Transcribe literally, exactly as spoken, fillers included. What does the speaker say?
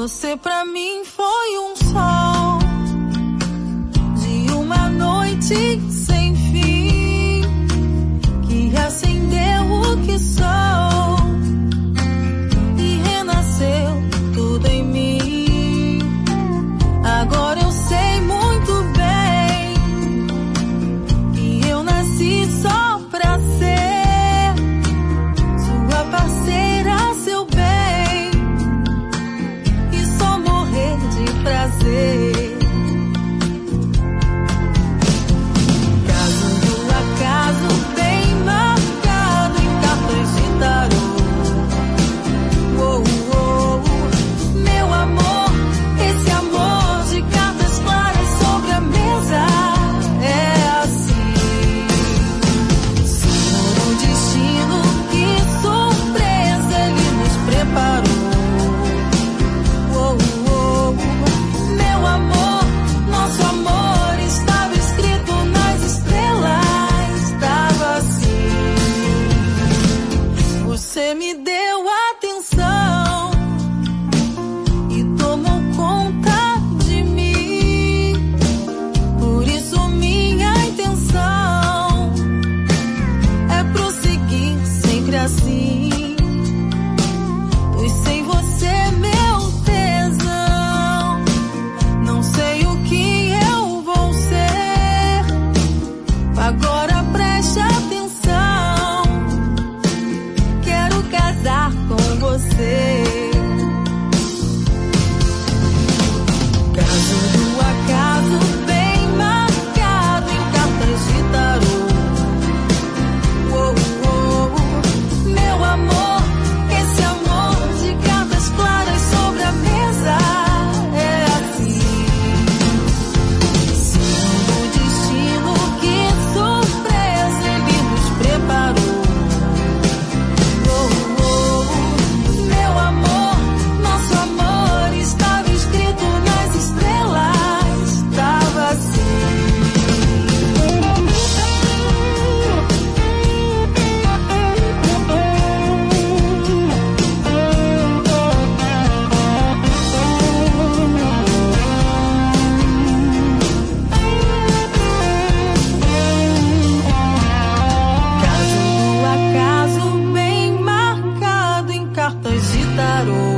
Você pra mim foi um sol de uma noite sem fim, que acendeu o que sou e renasceu tudo em mim. Agora eu sei muito bem que eu nasci só pra ser sua parceira, seu bem, e só morrer de prazer. Caso do acaso bem marcado em cartas de tarô. Oh, oh, meu amor, esse amor de cartas claras sobre a mesa é assim. Senhor, um destino, que surpresa ele nos preparou. Oh, oh, meu amor, nosso amor estava escrito nas estrelas, estava assim. Você me deu atenção e tomou conta de mim. Por isso minha intenção é prosseguir sempre assim. Pois sem você, meu tesão, não sei o que eu vou ser. Agora preste atenção, quero casar com você. Caso do acaso bem marcado em cartas de tarô. Oh, oh, meu amor, esse amor de cartas claras sobre a mesa é assim. Segundo o destino, que surpresa ele nos preparou. Oh, oh, meu amor, nosso amor estava escrito nas estrelas, estava assim. Caso do acaso bem marcado em cartas de tarô.